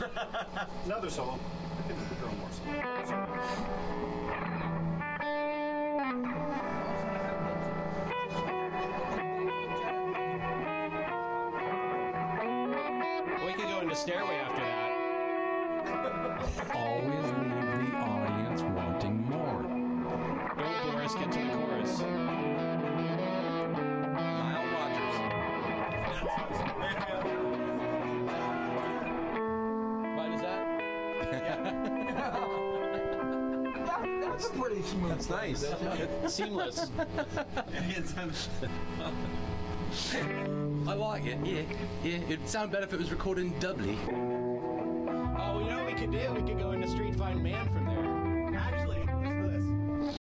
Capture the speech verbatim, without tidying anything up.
Another solo. I can throw more We could go into Stairway after that. Always leave the audience wanting more. Don't, Boris, get to the chorus. Nile Rodgers. What is that? That's pretty smooth. That's nice. Seamless. I like it, yeah. Yeah, it'd sound better if it was recorded in doubly. Oh, you know what we could do? We could go into Street Find Man from